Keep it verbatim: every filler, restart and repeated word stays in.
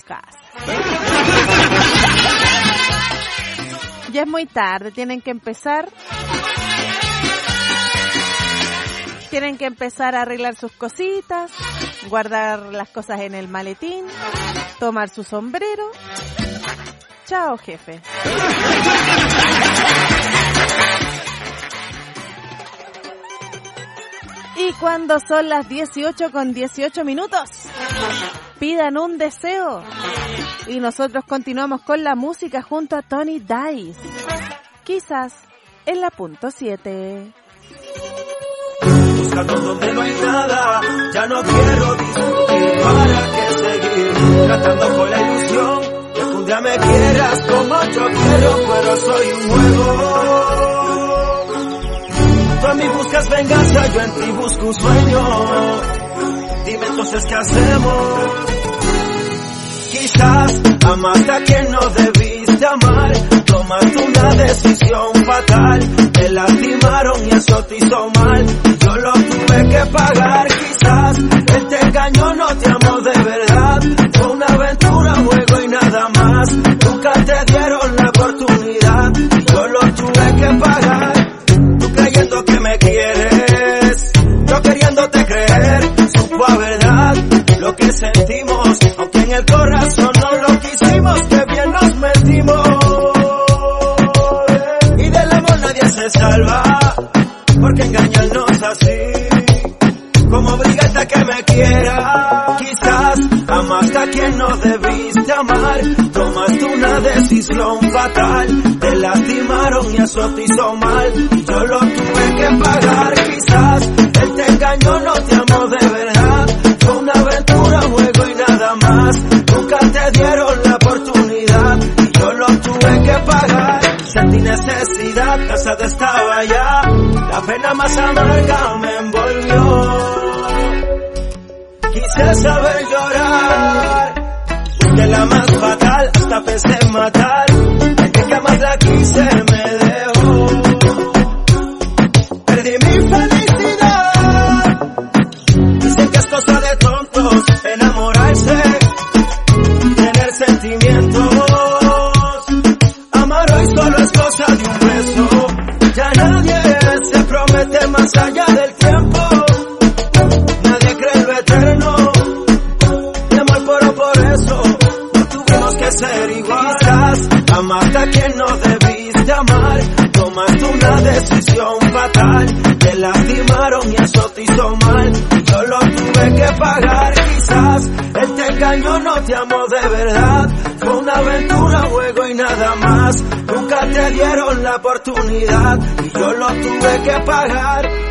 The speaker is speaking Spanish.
casa. Ya es muy tarde, tienen que empezar. Tienen que empezar a arreglar sus cositas, guardar las cosas en el maletín, tomar su sombrero. Chao, jefe. Y cuando son las dieciocho con dieciocho minutos, pidan un deseo. Y nosotros continuamos con la música junto a Tony Dice. Quizás en la punto siete. Buscando donde no hay nada, ya no quiero discutir. ¿Para qué seguir tratando con la ilusión de que un día me quieras como yo quiero? Pero soy un juego. Tú a mí buscas venganza, yo en ti busco un sueño. Dime entonces qué hacemos. Quizás amaste a quien no debiste amar. Tomaste una decisión fatal. Te lastimaron y eso te hizo mal. Yo lo tuve que pagar. Quizás él te engañó, no te amó de verdad. Fue una aventura, un juego y nada más. Nunca te dieron la oportunidad. Yo lo tuve que pagar. Tú creyendo que me quieres, yo queriéndote creer. Supo a verdad lo que sentimos, aunque en el corazón no lo quisimos. Que bien nos metimos. Y del amor nadie se salva, porque engañarnos así, como obligarte a que me quiera. Quizás amaste a quien no debiste amar. Tomaste una decisión fatal. Te lastimaron y eso te hizo mal. Yo lo tuve que pagar. Quizás él te engañó, no te amó de verdad. Fue una aventura, un juego y nada más. Nunca te dieron la oportunidad. Y yo lo tuve que pagar. Sentí necesidad, cansado estaba ya. La pena más amarga me envolvió. Quise saber llorar, busqué la más fatal, hasta pensé en matar. El que más la quise me dejó. Perdí mi felicidad. Dicen que es cosa de tontos enamorarse, tener sentimientos. Amar hoy solo es cosa de un beso. Ya nadie se promete más allá del tiempo. Nadie cree lo eterno. Mi amor, pero por eso no tuvimos que ser igual. Quizás amaste a quien no debiste amar. Tomaste una decisión fatal. Te lastimaron y eso te hizo mal. Yo lo tuve que pagar. Quizás él te engañó, no te amó de verdad. Fue una aventura, un juego y nada más. Nunca te dieron la oportunidad y yo lo tuve que pagar.